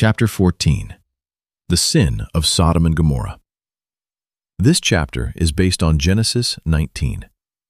Chapter 14. The Sin of Sodom and Gomorrah. This chapter is based on Genesis 19.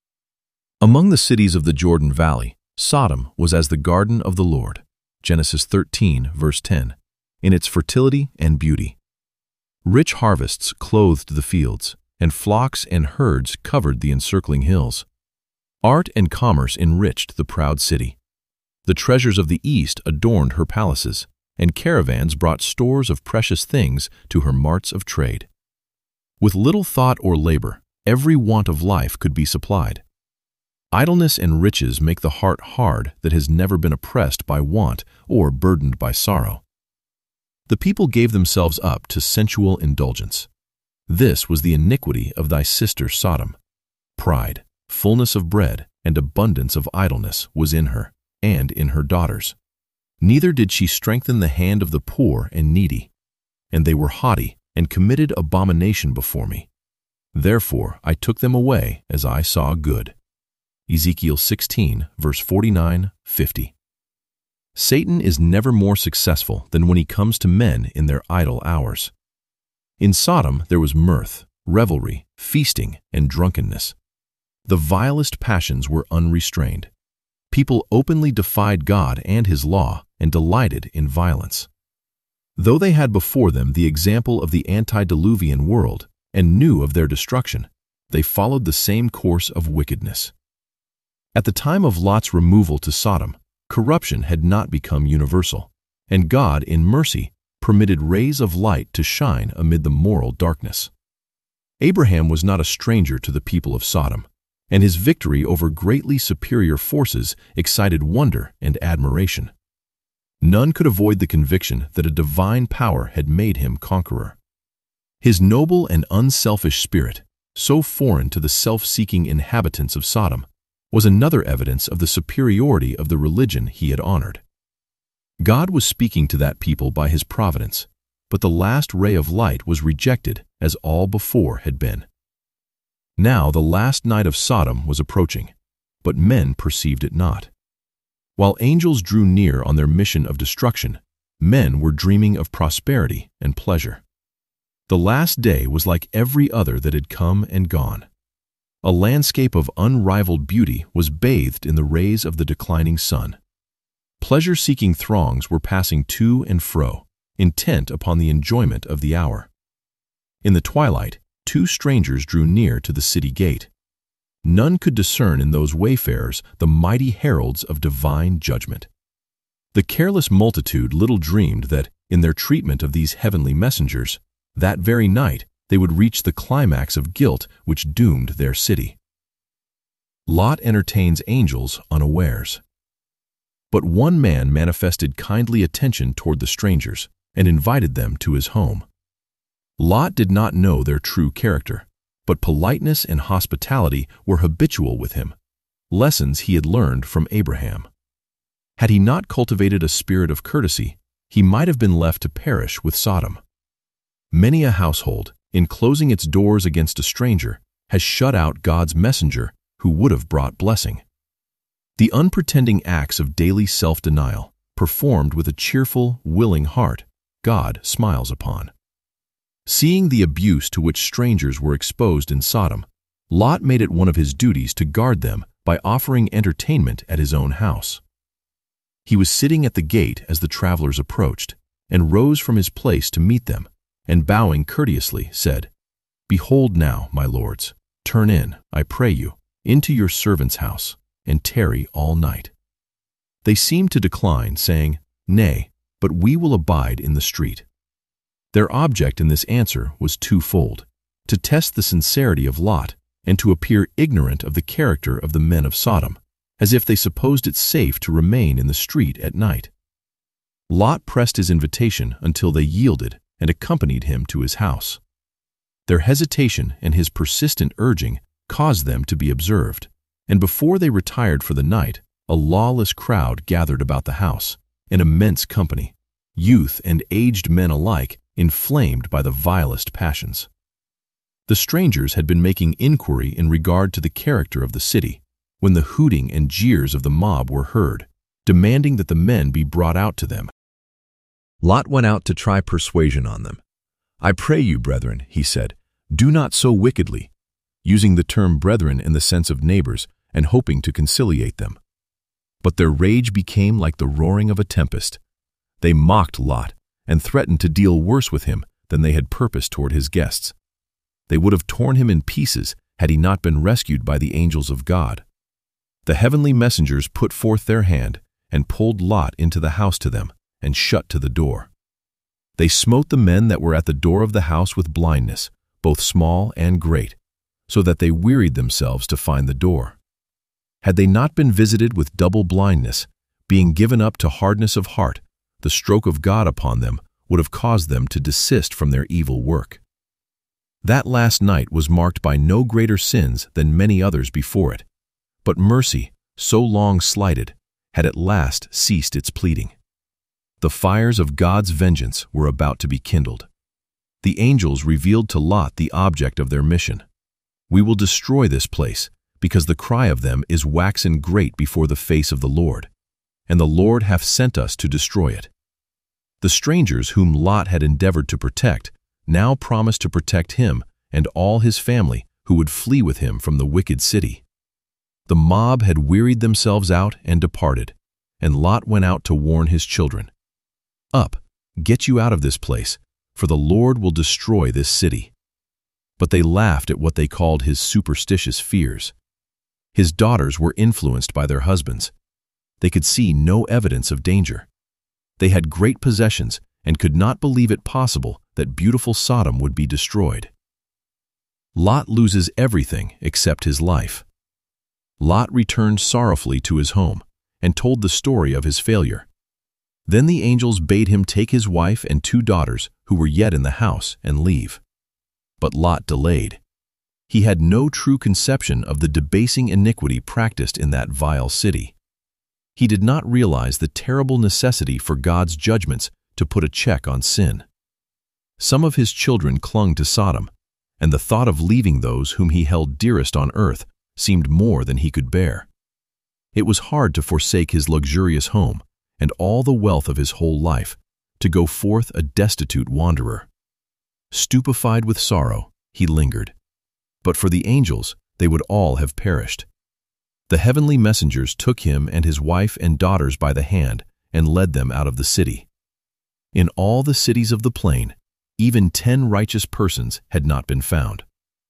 Among the cities of the Jordan Valley, Sodom was as the garden of the Lord, Genesis 13, verse 10, in its fertility and beauty. Rich harvests clothed the fields, and flocks and herds covered the encircling hills. Art and commerce enriched the proud city. The treasures of the east adorned her palaces, and caravans brought stores of precious things to her marts of trade. With little thought or labor, every want of life could be supplied. Idleness and riches make the heart hard that has never been oppressed by want or burdened by sorrow. The people gave themselves up to sensual indulgence. This was the iniquity of thy sister Sodom. Pride, fullness of bread, and abundance of idleness was in her, and in her daughters. Neither did she strengthen the hand of the poor and needy. And they were haughty, and committed abomination before me. Therefore I took them away as I saw good. Ezekiel 16, verse 49-50. Satan is never more successful than when he comes to men in their idle hours. In Sodom there was mirth, revelry, feasting, and drunkenness. The vilest passions were unrestrained. People openly defied God and His law and delighted in violence. Though they had before them the example of the antediluvian world and knew of their destruction, they followed the same course of wickedness. At the time of Lot's removal to Sodom, corruption had not become universal, and God, in mercy, permitted rays of light to shine amid the moral darkness. Abraham was not a stranger to the people of Sodom, and his victory over greatly superior forces excited wonder and admiration. None could avoid the conviction that a divine power had made him conqueror. His noble and unselfish spirit, so foreign to the self-seeking inhabitants of Sodom, was another evidence of the superiority of the religion he had honored. God was speaking to that people by His providence, but the last ray of light was rejected as all before had been. Now the last night of Sodom was approaching, but men perceived it not. While angels drew near on their mission of destruction, men were dreaming of prosperity and pleasure. The last day was like every other that had come and gone. A landscape of unrivaled beauty was bathed in the rays of the declining sun. Pleasure-seeking throngs were passing to and fro, intent upon the enjoyment of the hour. In the twilight, two strangers drew near to the city gate. None could discern in those wayfarers the mighty heralds of divine judgment. The careless multitude little dreamed that, in their treatment of these heavenly messengers, that very night they would reach the climax of guilt which doomed their city. Lot entertains angels unawares. But one man manifested kindly attention toward the strangers and invited them to his home. Lot did not know their true character, but politeness and hospitality were habitual with him, lessons he had learned from Abraham. Had he not cultivated a spirit of courtesy, he might have been left to perish with Sodom. Many a household, in closing its doors against a stranger, has shut out God's messenger who would have brought blessing. The unpretending acts of daily self-denial, performed with a cheerful, willing heart, God smiles upon. Seeing the abuse to which strangers were exposed in Sodom, Lot made it one of his duties to guard them by offering entertainment at his own house. He was sitting at the gate as the travelers approached, and rose from his place to meet them, and bowing courteously said, "Behold now, my lords, turn in, I pray you, into your servant's house, and tarry all night." They seemed to decline, saying, "Nay, but we will abide in the street." Their object in this answer was twofold: to test the sincerity of Lot and to appear ignorant of the character of the men of Sodom, as if they supposed it safe to remain in the street at night. Lot pressed his invitation until they yielded and accompanied him to his house. Their hesitation and his persistent urging caused them to be observed, and before they retired for the night, a lawless crowd gathered about the house, an immense company, youth and aged men alike, inflamed by the vilest passions. The strangers had been making inquiry in regard to the character of the city, when the hooting and jeers of the mob were heard, demanding that the men be brought out to them. Lot went out to try persuasion on them. "I pray you, brethren," he said, "do not so wickedly," using the term brethren in the sense of neighbors and hoping to conciliate them. But their rage became like the roaring of a tempest. They mocked Lot and threatened to deal worse with him than they had purposed toward his guests. They would have torn him in pieces had he not been rescued by the angels of God. The heavenly messengers put forth their hand and pulled Lot into the house to them and shut to the door. They smote the men that were at the door of the house with blindness, both small and great, so that they wearied themselves to find the door. Had they not been visited with double blindness, being given up to hardness of heart, the stroke of God upon them would have caused them to desist from their evil work. That last night was marked by no greater sins than many others before it, but mercy, so long slighted, had at last ceased its pleading. The fires of God's vengeance were about to be kindled. The angels revealed to Lot the object of their mission. "We will destroy this place, because the cry of them is waxen great before the face of the Lord, and the Lord hath sent us to destroy it." The strangers whom Lot had endeavored to protect now promised to protect him and all his family who would flee with him from the wicked city. The mob had wearied themselves out and departed, and Lot went out to warn his children. "Up, get you out of this place, for the Lord will destroy this city." But they laughed at what they called his superstitious fears. His daughters were influenced by their husbands. They could see no evidence of danger. They had great possessions and could not believe it possible that beautiful Sodom would be destroyed. Lot loses everything except his life. Lot returned sorrowfully to his home and told the story of his failure. Then the angels bade him take his wife and 2 daughters who were yet in the house and leave. But Lot delayed. He had no true conception of the debasing iniquity practiced in that vile city. He did not realize the terrible necessity for God's judgments to put a check on sin. Some of his children clung to Sodom, and the thought of leaving those whom he held dearest on earth seemed more than he could bear. It was hard to forsake his luxurious home and all the wealth of his whole life, to go forth a destitute wanderer. Stupefied with sorrow, he lingered. But for the angels, they would all have perished. The heavenly messengers took him and his wife and daughters by the hand and led them out of the city. In all the cities of the plain, even 10 righteous persons had not been found.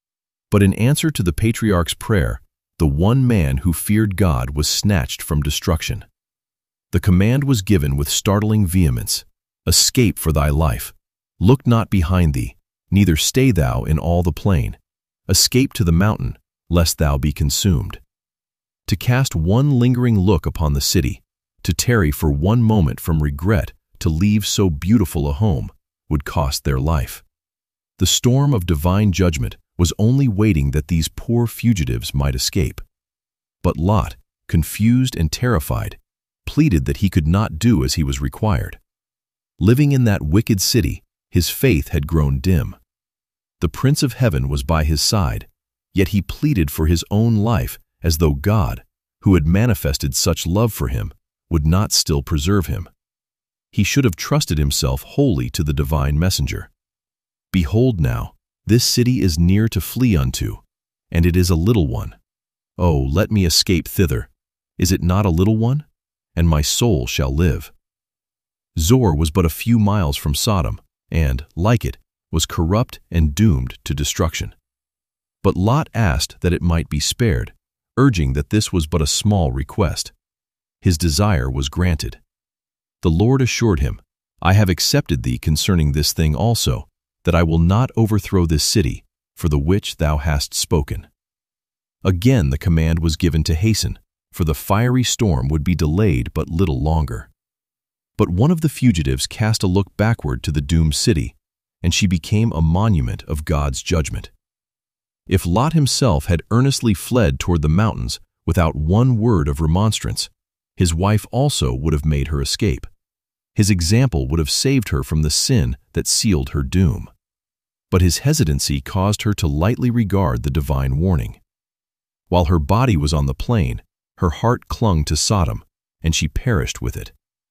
But in answer to the patriarch's prayer, the one man who feared God was snatched from destruction. The command was given with startling vehemence, "Escape for thy life. Look not behind thee, neither stay thou in all the plain. Escape to the mountain, lest thou be consumed." To cast one lingering look upon the city, to tarry for one moment from regret to leave so beautiful a home, would cost their life. The storm of divine judgment was only waiting that these poor fugitives might escape. But Lot, confused and terrified, pleaded that he could not do as he was required. Living in that wicked city, his faith had grown dim. The Prince of Heaven was by his side, yet he pleaded for his own life as though God, who had manifested such love for him, would not still preserve him. He should have trusted himself wholly to the divine messenger. "Behold now, this city is near to flee unto, and it is a little one. Oh, let me escape thither. Is it not a little one? And my soul shall live." Zoar was but a few miles from Sodom, and, like it, was corrupt and doomed to destruction. But Lot asked that it might be spared, urging that this was but a small request. His desire was granted. The Lord assured him, "I have accepted thee concerning this thing also, that I will not overthrow this city, for the which thou hast spoken." Again the command was given to hasten, for the fiery storm would be delayed but little longer. But one of the fugitives cast a look backward to the doomed city, and she became a monument of God's judgment. If Lot himself had earnestly fled toward the mountains without one word of remonstrance, his wife also would have made her escape. His example would have saved her from the sin that sealed her doom. But his hesitancy caused her to lightly regard the divine warning. While her body was on the plain, her heart clung to Sodom, and she perished with it.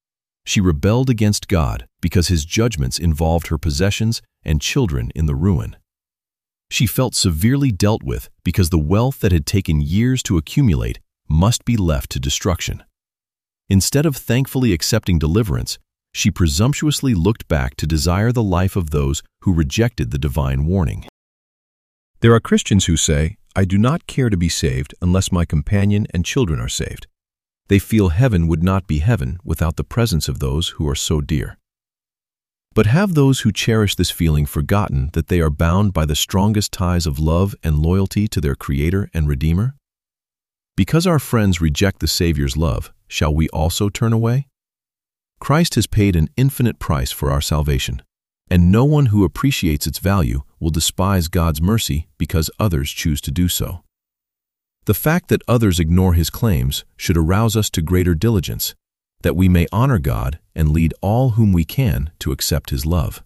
She rebelled against God because his judgments involved her possessions and children in the ruin. She felt severely dealt with because the wealth that had taken years to accumulate must be left to destruction. Instead of thankfully accepting deliverance, she presumptuously looked back to desire the life of those who rejected the divine warning. There are Christians who say, "I do not care to be saved unless my companion and children are saved." They feel heaven would not be heaven without the presence of those who are so dear. But have those who cherish this feeling forgotten that they are bound by the strongest ties of love and loyalty to their Creator and Redeemer? Because our friends reject the Savior's love, shall we also turn away? Christ has paid an infinite price for our salvation, and no one who appreciates its value will despise God's mercy because others choose to do so. The fact that others ignore his claims should arouse us to greater diligence, that we may honor God and lead all whom we can to accept his love.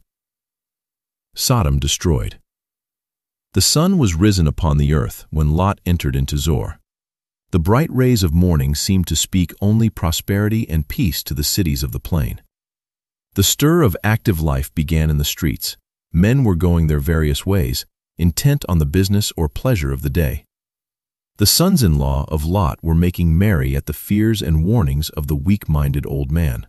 Sodom destroyed. The sun was risen upon the earth when Lot entered into Zoar. The bright rays of morning seemed to speak only prosperity and peace to the cities of the plain. The stir of active life began in the streets. Men were going their various ways, intent on the business or pleasure of the day. The sons-in-law of Lot were making merry at the fears and warnings of the weak-minded old man.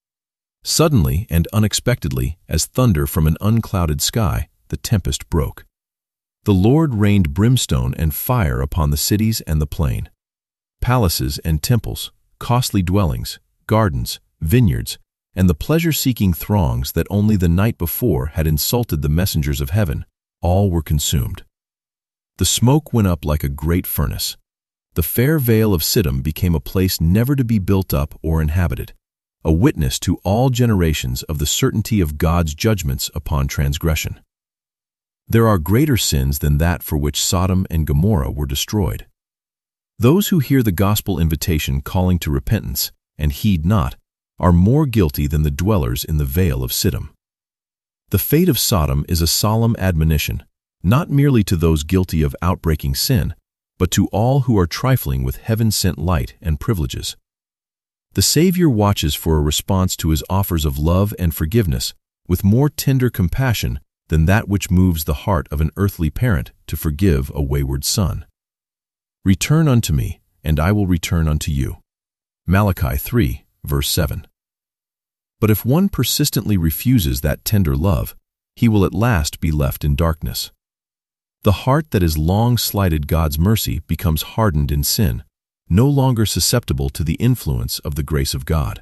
Suddenly and unexpectedly, as thunder from an unclouded sky, the tempest broke. The Lord rained brimstone and fire upon the cities and the plain. Palaces and temples, costly dwellings, gardens, vineyards, and the pleasure-seeking throngs that only the night before had insulted the messengers of heaven, all were consumed. The smoke went up like a great furnace. The fair vale of Siddim became a place never to be built up or inhabited, a witness to all generations of the certainty of God's judgments upon transgression. There are greater sins than that for which Sodom and Gomorrah were destroyed. Those who hear the gospel invitation calling to repentance and heed not are more guilty than the dwellers in the vale of Siddim. The fate of Sodom is a solemn admonition, not merely to those guilty of outbreaking sin, but to all who are trifling with heaven-sent light and privileges. The Savior watches for a response to his offers of love and forgiveness with more tender compassion than that which moves the heart of an earthly parent to forgive a wayward son. Return unto me, and I will return unto you. Malachi 3, verse 7. But if one persistently refuses that tender love, he will at last be left in darkness. The heart that has long slighted God's mercy becomes hardened in sin, no longer susceptible to the influence of the grace of God.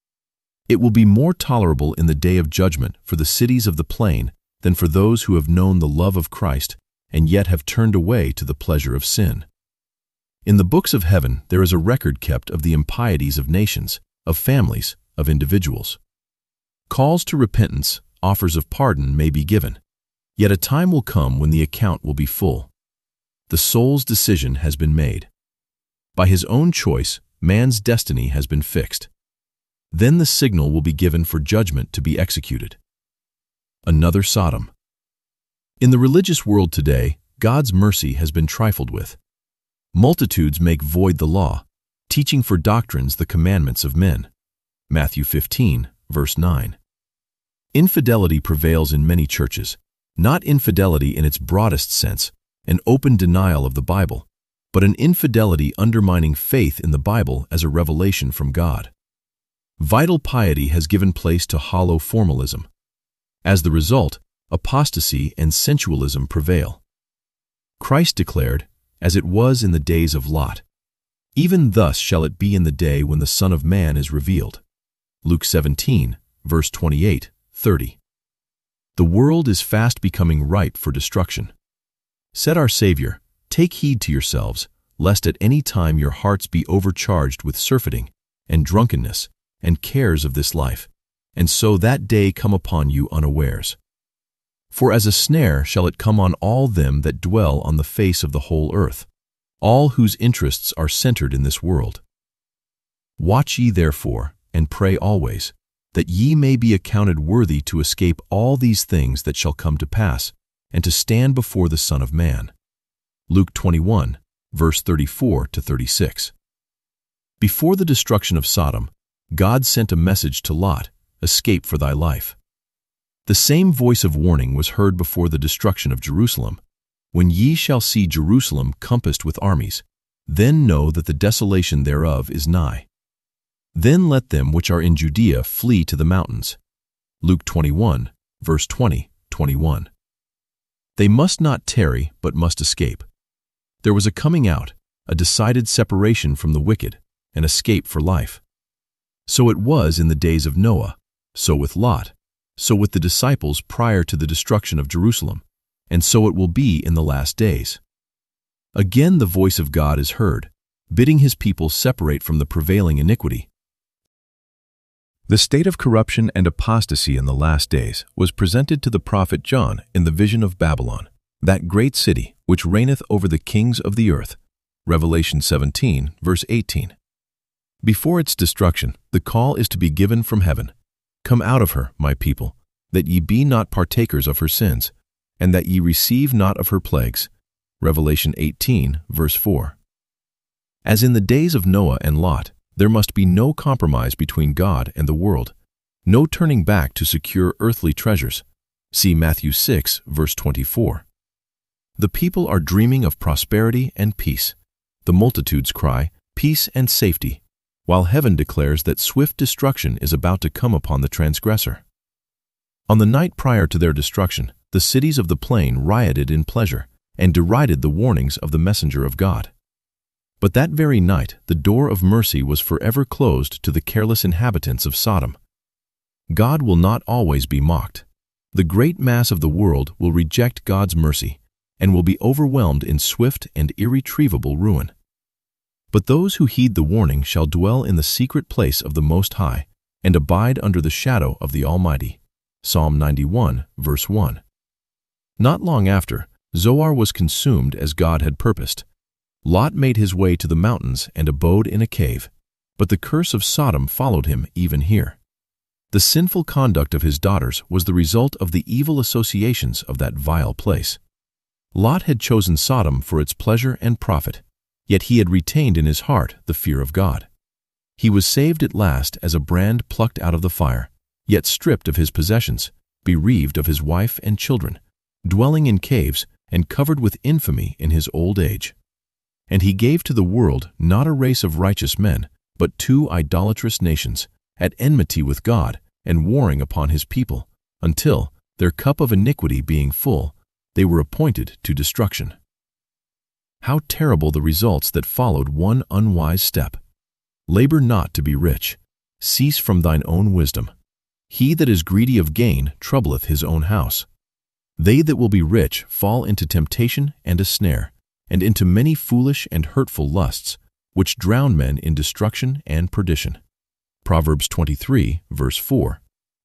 It will be more tolerable in the day of judgment for the cities of the plain than for those who have known the love of Christ and yet have turned away to the pleasure of sin. In the books of heaven there is a record kept of the impieties of nations, of families, of individuals. Calls to repentance, offers of pardon may be given, yet a time will come when the account will be full. The soul's decision has been made. By his own choice, man's destiny has been fixed. Then the signal will be given for judgment to be executed. Another Sodom. In the religious world today, God's mercy has been trifled with. Multitudes make void the law, teaching for doctrines the commandments of men. Matthew 15, verse 9. Infidelity prevails in many churches, not infidelity in its broadest sense, an open denial of the Bible, but an infidelity undermining faith in the Bible as a revelation from God. Vital piety has given place to hollow formalism. As the result, apostasy and sensualism prevail. Christ declared, as it was in the days of Lot, even thus shall it be in the day when the Son of Man is revealed. Luke 17, verse 28, 30. The world is fast becoming ripe for destruction. Said our Savior, "Take heed to yourselves, lest at any time your hearts be overcharged with surfeiting, and drunkenness, and cares of this life, and so that day come upon you unawares. For as a snare shall it come on all them that dwell on the face of the whole earth, all whose interests are centered in this world. Watch ye therefore, and pray always, that ye may be accounted worthy to escape all these things that shall come to pass, and to stand before the Son of Man." Luke 21, verse 34 to 36. Before the destruction of Sodom, God sent a message to Lot, "Escape for thy life." The same voice of warning was heard before the destruction of Jerusalem. "When ye shall see Jerusalem compassed with armies, then know that the desolation thereof is nigh. Then let them which are in Judea flee to the mountains." Luke 21, verse 20, 21. They must not tarry, but must escape. There was a coming out, a decided separation from the wicked, an escape for life. So it was in the days of Noah, so with Lot, so with the disciples prior to the destruction of Jerusalem, and so it will be in the last days. Again the voice of God is heard, bidding his people separate from the prevailing iniquity. The state of corruption and apostasy in the last days was presented to the prophet John in the vision of Babylon, that great city which reigneth over the kings of the earth. Revelation 17, verse 18. Before its destruction, the call is to be given from heaven, "Come out of her, my people, that ye be not partakers of her sins, and that ye receive not of her plagues." Revelation 18, verse 4. As in the days of Noah and Lot, there must be no compromise between God and the world, no turning back to secure earthly treasures. See Matthew 6, verse 24. The people are dreaming of prosperity and peace. The multitudes cry, "Peace and safety," while heaven declares that swift destruction is about to come upon the transgressor. On the night prior to their destruction, the cities of the plain rioted in pleasure and derided the warnings of the messenger of God. But that very night, the door of mercy was forever closed to the careless inhabitants of Sodom. God will not always be mocked. The great mass of the world will reject God's mercy and will be overwhelmed in swift and irretrievable ruin. But those who heed the warning shall dwell in the secret place of the Most High and abide under the shadow of the Almighty. Psalm 91, verse 1. Not long after, Zoar was consumed as God had purposed. Lot made his way to the mountains and abode in a cave, but the curse of Sodom followed him even here. The sinful conduct of his daughters was the result of the evil associations of that vile place. Lot had chosen Sodom for its pleasure and profit, yet he had retained in his heart the fear of God. He was saved at last as a brand plucked out of the fire, yet stripped of his possessions, bereaved of his wife and children, dwelling in caves and covered with infamy in his old age. And he gave to the world not a race of righteous men, but two idolatrous nations, at enmity with God and warring upon his people, until, their cup of iniquity being full, they were appointed to destruction. How terrible the results that followed one unwise step! Labor not to be rich. Cease from thine own wisdom. He that is greedy of gain troubleth his own house. They that will be rich fall into temptation and a snare, and into many foolish and hurtful lusts, which drown men in destruction and perdition. Proverbs 23, verse 4,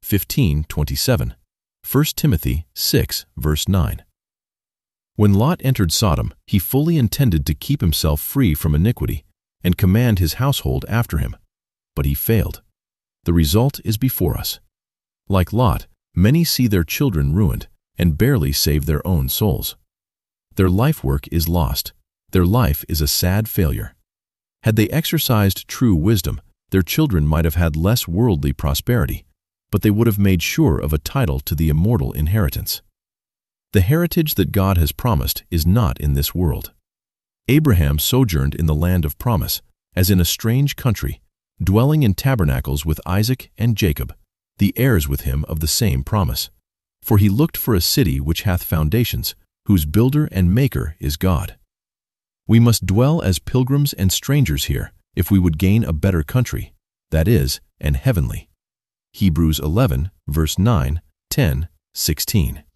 15:27, 1 Timothy 6, verse 9. When Lot entered Sodom, he fully intended to keep himself free from iniquity and command his household after him, but he failed. The result is before us. Like Lot, many see their children ruined and barely save their own souls. Their life work is lost. Their life is a sad failure. Had they exercised true wisdom, their children might have had less worldly prosperity, but they would have made sure of a title to the immortal inheritance. The heritage that God has promised is not in this world. Abraham sojourned in the land of promise, as in a strange country, dwelling in tabernacles with Isaac and Jacob, the heirs with him of the same promise. For he looked for a city which hath foundations, whose builder and maker is God. We must dwell as pilgrims and strangers here if we would gain a better country, that is, an heavenly. Hebrews 11, verse 9, 10, 16.